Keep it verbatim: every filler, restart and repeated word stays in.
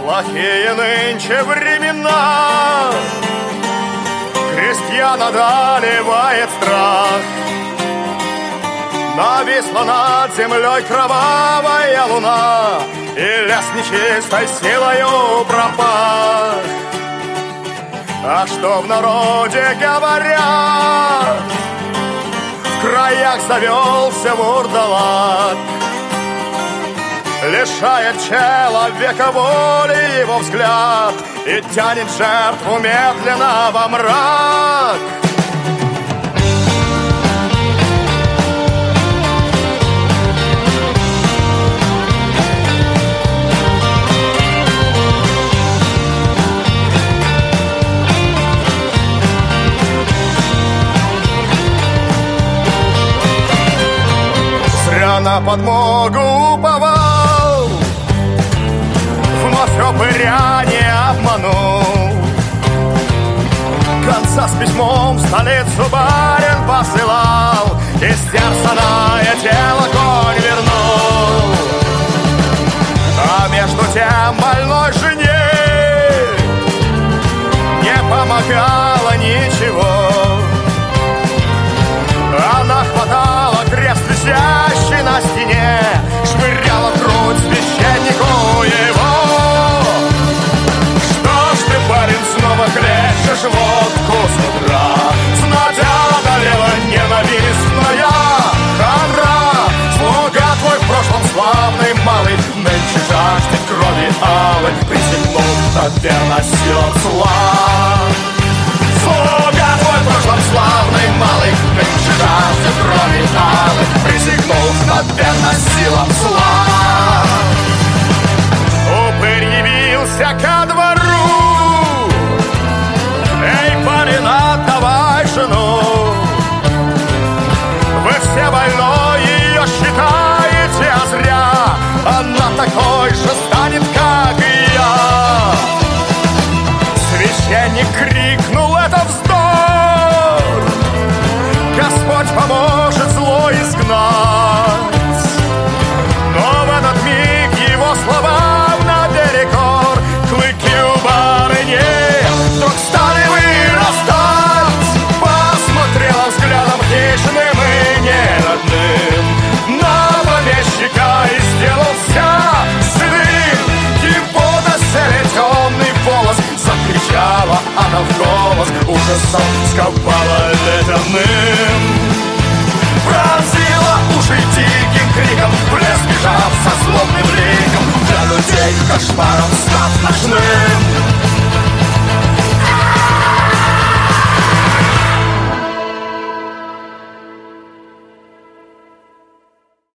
Плохие нынче времена, крестьян одолевает страх. Нависла над землей кровавая луна, и лес нечистой силою пропах. А что в народе говорят, в краях завелся вурдалак. Лишает человека воли его взгляд и тянет жертву медленно во мрак. Зря на подмогу уповал, вновь упыря не обманул. Конца с письмом в столицу барин посылал, истерзанное тело конь вернул. А между тем больной жене не помогало ничего. Она хватала крест, висящий на стене, швыряла в грудь священнику его. Что ж ты, парень, снова хлещешь водку с утра? Знать одолела ненавистная хандра. Слуга твой в прошлом славный малый нынче жаждет крови алой, присягнул на верность силам зла. Слуга твой в прошлом славный малый нынче жаждет крови алой, присягнул на верность силам зла. Упырь явился ко двору: эй, парень, отдавай жену. Вы все больной ее считаете, а зря. Она такой же станет, как и я. Священник крикнул: это вздор! Господь поможет зло изгнать. Но в этот миг его словам наперекор клыки у барыни вдруг стали вырастать. Посмотрела взглядом хищным и неродным на помещика и сделался седым. Его доселе темный волос, закричала она в голос, ужасом сковала ледяным. Пронзила уши диким криком, в лес бежав со злобным ликом, для людей кошмаром став ночным.